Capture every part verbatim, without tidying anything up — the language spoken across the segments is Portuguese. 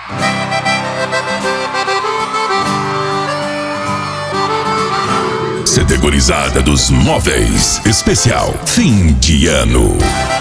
Categorizada dos móveis, especial fim de ano.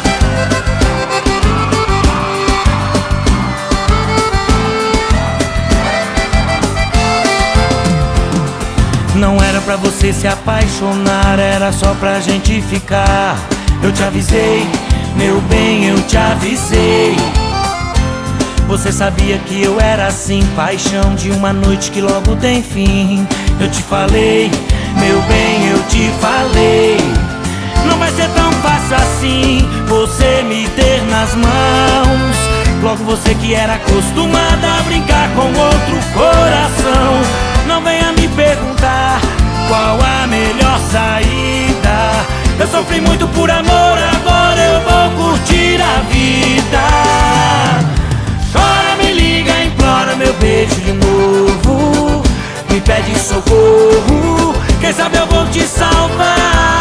Não era pra você se apaixonar, era só pra gente ficar. Eu te avisei, meu bem, eu te avisei. Você sabia que eu era assim, paixão de uma noite que logo tem fim. Eu te falei, meu bem, eu te falei. Não vai ser tão fácil assim você me ter nas mãos. Logo você que era acostumada a brincar com outro coração. Não venha me perguntar qual a melhor saída. Eu sofri muito por amor, agora eu vou curtir a vida. Chora, me liga, implora meu beijo de novo. Me pede socorro, quem sabe eu vou te salvar.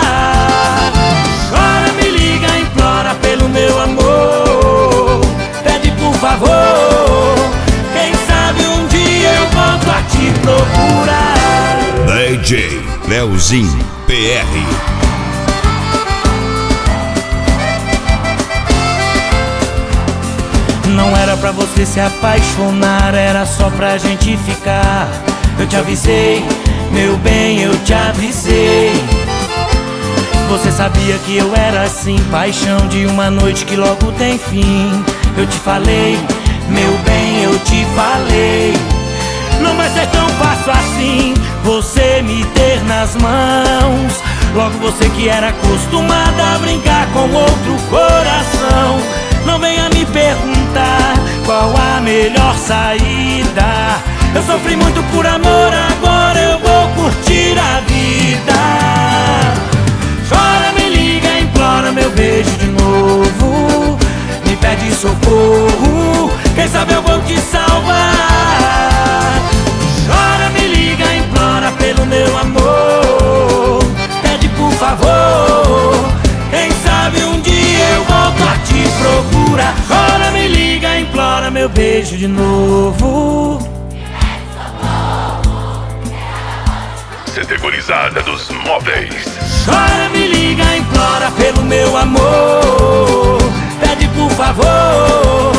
Chora, me liga, implora pelo meu amor. Pede por favor, quem sabe um dia eu volto a te procurar. D J Leozinho P R. Não era pra você se apaixonar, era só pra gente ficar. Eu te avisei, meu bem, eu te avisei. Você sabia que eu era assim, paixão de uma noite que logo tem fim. Eu te falei, meu bem, eu te falei. Não vai ser tão fácil assim você me ter nas mãos. Logo você que era acostumada a brincar com outro coração. Não venha me perguntar qual a melhor saída. Eu sofri muito por amor, agora eu vou curtir a vida. Chora, me liga, implora meu beijo de novo. Me pede socorro, quem sabe eu vou te salvar. Chora, me liga, implora pelo meu amor. Pede por favor, quem sabe um dia eu volto a te procurar. Chora, me liga, implora meu beijo de novo. Categorizada dos móveis. Chora, me liga, implora pelo meu amor. Pede por favor,